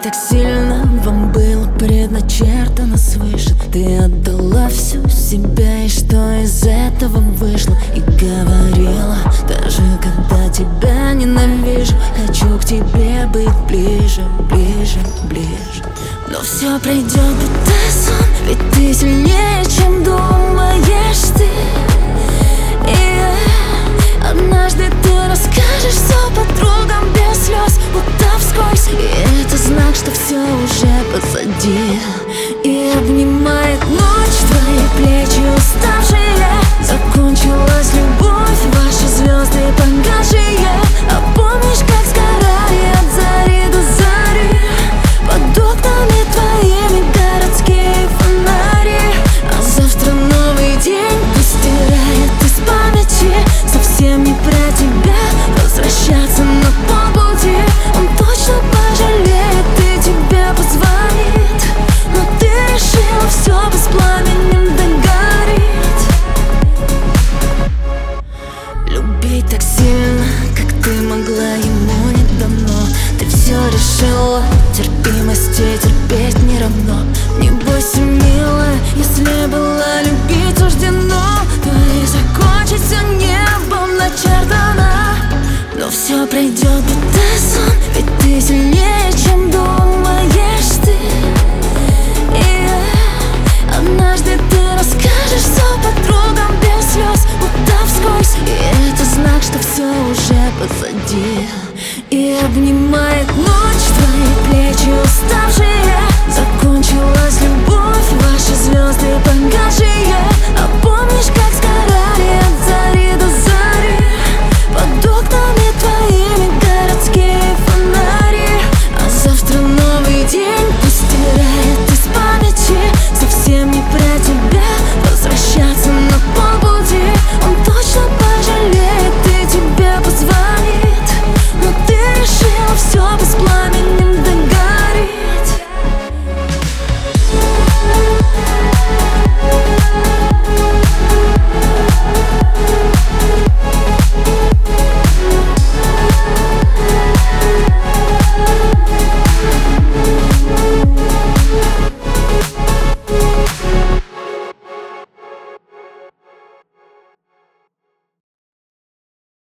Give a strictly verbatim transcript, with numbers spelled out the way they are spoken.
так сильно вам было предначертано свыше. Ты отдала всю себя, и что из этого вышло? И говорила, даже когда тебя ненавижу, хочу к тебе быть ближе, ближе, ближе. Но все пройдет, будто сон, ведь ты сильнее